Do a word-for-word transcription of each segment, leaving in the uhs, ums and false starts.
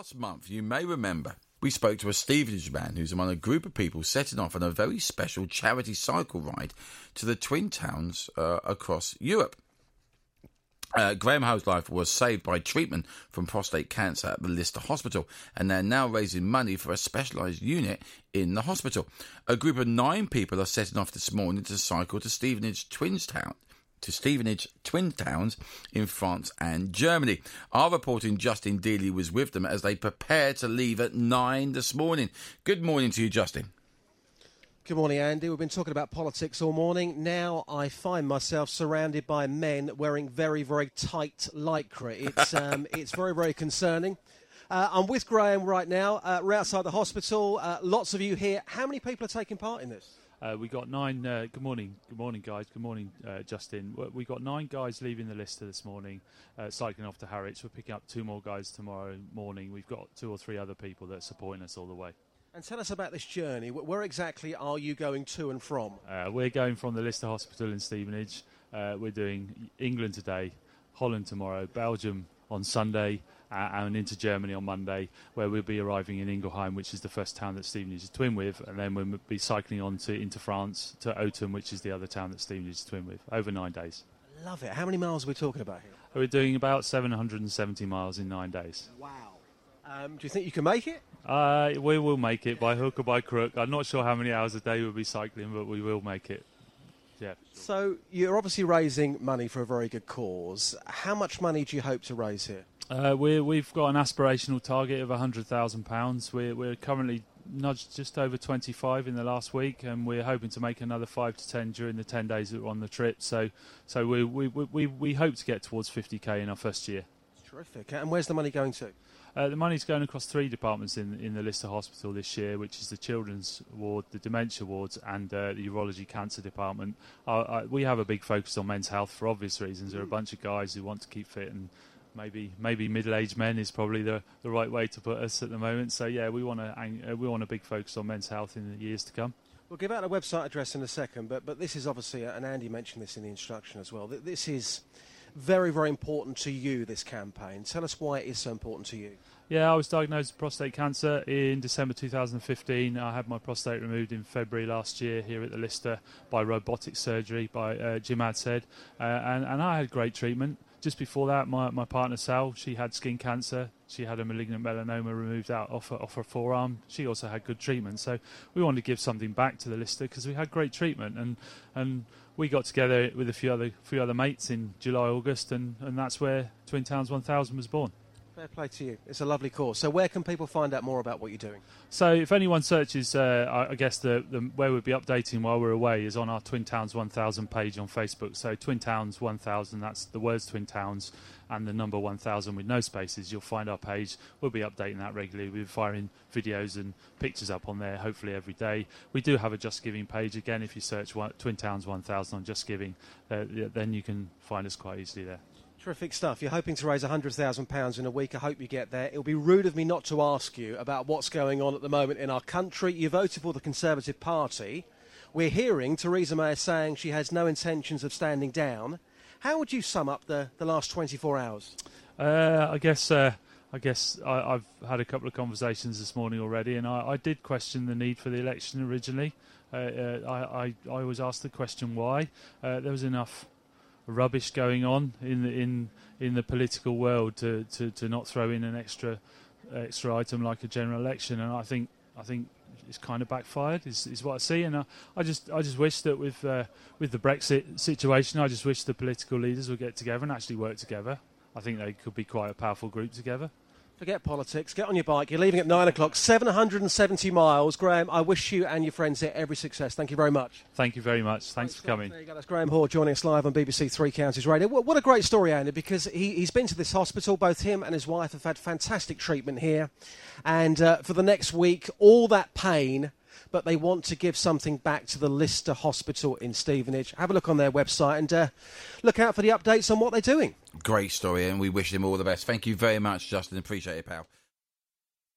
Last month, you may remember, we spoke to a Stevenage man who's among a group of people setting off on a very special charity cycle ride to the twin towns uh, across Europe. Uh, Graham Howe's life was saved by treatment from prostate cancer at the Lister Hospital, and they're now raising money for a specialised unit in the hospital. A group of nine people are setting off this morning to cycle to Stevenage Twins Town. to Stevenage Twin Towns in France and Germany. Our reporting Justin Dealey was with them as they prepare to leave at nine this morning. Good morning to you, Justin. Good morning, Andy. We've been talking about politics all morning. Now I find myself surrounded by men wearing very, very tight lycra. It's um, it's very, very concerning. Uh, I'm with Graham right now. Uh, we're outside the hospital. Uh, lots of you here. How many people are taking part in this? Uh, we got nine. Uh, good morning, good morning, guys. Good morning, uh, Justin. We got nine guys leaving the Lister this morning, uh, cycling off to Harwich. We're picking up two more guys tomorrow morning. We've got two or three other people that are supporting us all the way. And tell us about this journey. Where exactly are you going to and from? Uh, we're going from the Lister Hospital in Stevenage. Uh, we're doing England today, Holland tomorrow, Belgium on Sunday, uh, and into Germany on Monday, where we'll be arriving in Ingelheim, which is the first town that Stevenage is twin with, and then we'll be cycling on to into France, to Autun, which is the other town that Stevenage is twin with, over nine days. Love it. How many miles are we talking about here? We're doing about seven hundred seventy miles in nine days. Wow. Um, do you think you can make it? Uh, we will make it by hook or by crook. I'm not sure how many hours a day we'll be cycling, but we will make it. Yeah. So you're obviously raising money for a very good cause. How much money do you hope to raise here? Uh, we're, we've got an aspirational target of one hundred thousand pounds. We're, we're currently nudged just over twenty-five in the last week, and we're hoping to make another five to ten during the ten days that we're on the trip. So so we, we, we, we hope to get towards fifty k in our first year. Terrific. And where's the money going to? Uh, the money's going across three departments in, in the Lister Hospital this year, which is the children's ward, the dementia wards, and uh, the urology cancer department. Uh, uh, we have a big focus on men's health for obvious reasons. There are a bunch of guys who want to keep fit, and maybe maybe middle-aged men is probably the, the right way to put us at the moment. So yeah, we want to uh, we want a big focus on men's health in the years to come. We'll give out a website address in a second, but but this is obviously, and Andy mentioned this in the introduction as well, this is very, very important to you, this campaign. Tell us why it is so important to you. Yeah, I was diagnosed with prostate cancer in December two thousand fifteen. I had my prostate removed in February last year here at the Lister by robotic surgery by uh, Jim Adshead, uh, and, and I had great treatment. Just before that, my, my partner Sal, she had skin cancer. She had a malignant melanoma removed out off her, off her forearm. She also had good treatment. So we wanted to give something back to the Lister because we had great treatment. And and we got together with a few other few other mates in July, August, and, and that's where Twin Towns one thousand was born. Fair play to you. It's a lovely cause. So where can people find out more about what you're doing? So if anyone searches, uh, I guess the, the where we'll be updating while we're away is on our Twin Towns one thousand page on Facebook. So Twin Towns one thousand, that's the words Twin Towns and the number one thousand with no spaces. You'll find our page. We'll be updating that regularly. We'll be firing videos and pictures up on there hopefully every day. We do have a Just Giving page. Again, if you search one, Twin Towns one thousand on Just Giving, uh, then you can find us quite easily there. Terrific stuff. You're hoping to raise one hundred thousand pounds in a week. I hope you get there. It would be rude of me not to ask you about what's going on at the moment in our country. You voted for the Conservative Party. We're hearing Theresa May saying she has no intentions of standing down. How would you sum up the, the last twenty-four hours? Uh, I guess uh, I guess I, I've had a couple of conversations this morning already, and I, I did question the need for the election originally. Uh, uh, I, I, I was asked the question why. Uh, there was enough rubbish going on in the in in the political world to, to, to not throw in an extra extra item like a general election, and I think I think it's kind of backfired is, is what I see, and I, I just I just wish that with uh, with the Brexit situation, I just wish the political leaders would get together and actually work together. I think they could be quite a powerful group together. Forget politics. Get on your bike. You're leaving at nine o'clock. seven hundred seventy miles. Graham, I wish you and your friends here every success. Thank you very much. Thank you very much. Thanks, Thanks for coming. There you go. That's Graham Hoare joining us live on B B C Three Counties Radio. What, what a great story, Andy, because he, he's been to this hospital. Both him and his wife have had fantastic treatment here. And uh, for the next week, all that pain, but they want to give something back to the Lister Hospital in Stevenage. Have a look on their website and uh, look out for the updates on what they're doing. Great story, and we wish him all the best. Thank you very much, Justin. Appreciate it, pal.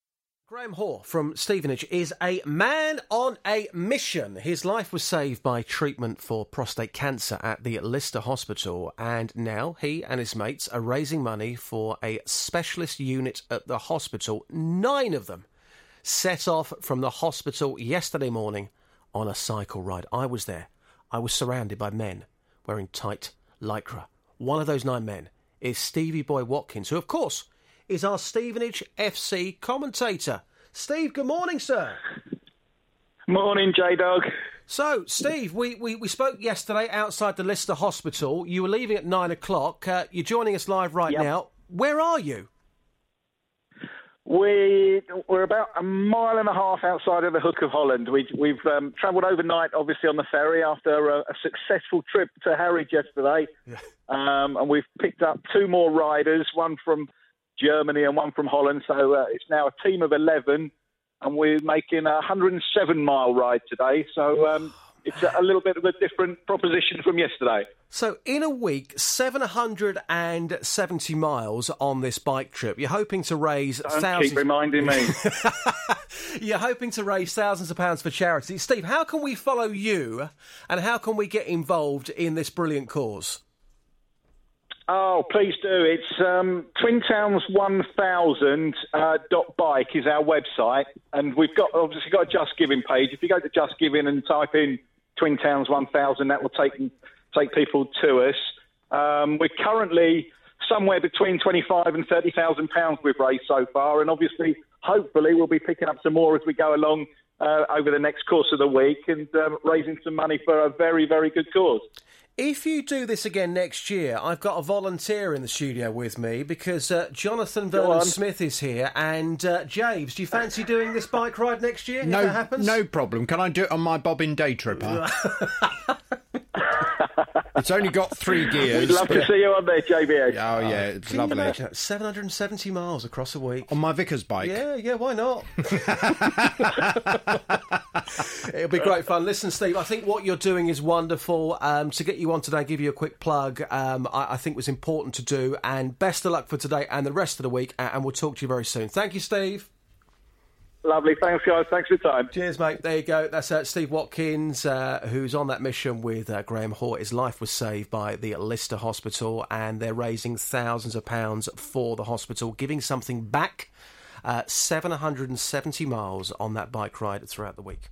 Graham Hoare from Stevenage is a man on a mission. His life was saved by treatment for prostate cancer at the Lister Hospital, and now he and his mates are raising money for a specialist unit at the hospital. Nine of them set off from the hospital yesterday morning on a cycle ride. I was there. I was surrounded by men wearing tight lycra. One of those nine men is Stevie Boy Watkins, who, of course, is our Stevenage F C commentator. Steve, good morning, sir. Morning, J-Dog. So, Steve, we, we, we spoke yesterday outside the Lister Hospital. You were leaving at nine o'clock. Uh, you're joining us live right Yep. now. Where are you? We, we're about a mile and a half outside of the Hook of Holland. We, we've um, travelled overnight, obviously, on the ferry after a, a successful trip to Harwich yesterday. Yeah. Um, and we've picked up two more riders, one from Germany and one from Holland. So uh, it's now a team of eleven, and we're making a one hundred seven mile ride today. So um, it's a, a little bit of a different proposition from yesterday. So in a week, seven hundred seventy miles on this bike trip. You're hoping to raise Don't thousands... keep reminding me. You're hoping to raise thousands of pounds for charity. Steve, how can we follow you, and how can we get involved in this brilliant cause? Oh, please do. It's um, twin towns one thousand dot bike is our website, and we've got obviously got a Just Giving page. If you go to Just Giving and type in Twin Towns one thousand, that will take take people to us. Um, we're currently somewhere between twenty-five and thirty thousand pounds we've raised so far, and obviously, hopefully, we'll be picking up some more as we go along uh, over the next course of the week and um, raising some money for a very, very good cause. If you do this again next year, I've got a volunteer in the studio with me because uh, Jonathan Vernon-Smith is here. And uh, James, do you fancy doing this bike ride next year? No, if that happens? no problem. Can I do it on my Bobbin Day Tripper? It's only got three gears. We'd love to see you on there, J B S. Oh, yeah, it's Can lovely. you imagine that? seven hundred seventy miles across a week. On my Vickers bike. Yeah, yeah, why not? It'll be great fun. Listen, Steve, I think what you're doing is wonderful. Um, to get you on today, give you a quick plug, um, I, I think was important to do. And best of luck for today and the rest of the week. And we'll talk to you very soon. Thank you, Steve. Lovely. Thanks, guys. Thanks for your time. Cheers, mate. There you go. That's uh, Steve Watkins, uh, who's on that mission with uh, Graham Hoare. His life was saved by the Lister Hospital, and they're raising thousands of pounds for the hospital, giving something back. Uh, seven hundred seventy miles on that bike ride throughout the week.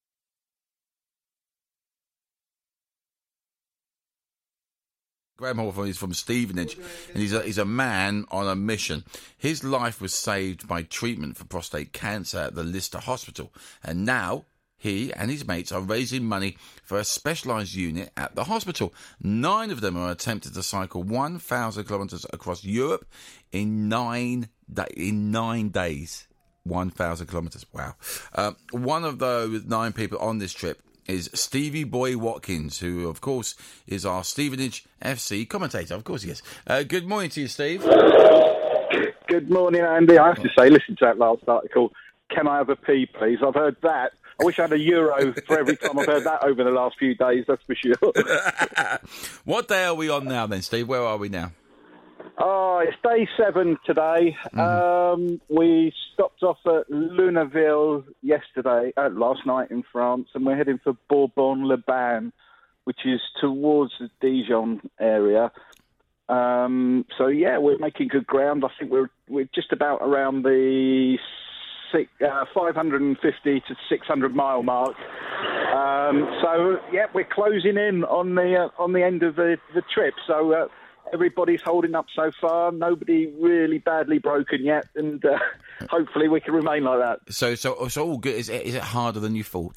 Graham Hoare is from Stevenage, and he's a, he's a man on a mission. His life was saved by treatment for prostate cancer at the Lister Hospital, and now he and his mates are raising money for a specialised unit at the hospital. Nine of them are attempting to cycle one thousand kilometres across Europe in nine, da- in nine days. one thousand kilometres, wow. Um, one of those nine people on this trip is Stevie Boy Watkins, who, of course, is our Stevenage F C commentator. Of course he is. Uh, good morning to you, Steve. Good morning, Andy. I have to say, listen to that last article. Can I have a pee, please? I've heard that. I wish I had a euro for every time I've heard that over the last few days, that's for sure. What day are we on now then, Steve? Where are we now? Oh, it's day seven today. Mm-hmm. Um, we stopped off at Lunéville yesterday, uh, last night in France, and we're heading for Bourbon-les-Bains, which is towards the Dijon area. Um, so yeah, we're making good ground. I think we're we're just about around the six, uh, five hundred fifty to six hundred mile mark. Um, so yeah, we're closing in on the uh, on the end of the, the trip. So. Uh, Everybody's holding up so far. Nobody really badly broken yet, and uh, hopefully we can remain like that. So, so, so all good. Is it, is it harder than you thought?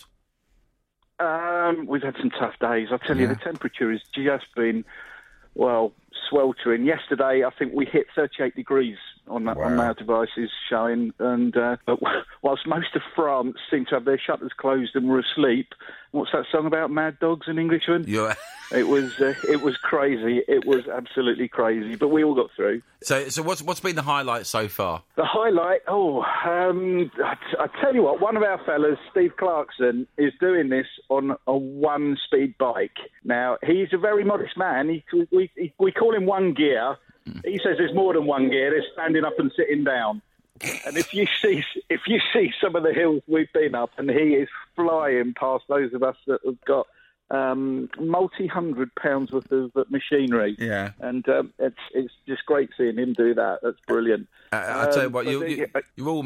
Um, we've had some tough days. I tell yeah. you, the temperature has just been, well, sweltering. Yesterday, I think we hit thirty-eight degrees on, that, wow. on our devices showing, and uh, but whilst most of France seemed to have their shutters closed and were asleep. What's that song about? Mad dogs and Englishmen? Yeah. It was uh, it was crazy. It was absolutely crazy, but we all got through. So, so what's what's been the highlight so far? The highlight, oh, um, I, t- I tell you what, one of our fellas, Steve Clarkson, is doing this on a one-speed bike. Now, he's a very modest man. He, we he, we call him one gear. Mm. He says there's more than one gear. There's standing up and sitting down. And if you see if you see some of the hills we've been up, and he is flying past those of us that have got um, multi-hundred pounds worth of machinery. Yeah. And um, it's it's just great seeing him do that. That's brilliant. Uh, I tell you Um, what, but you, the- you, you're all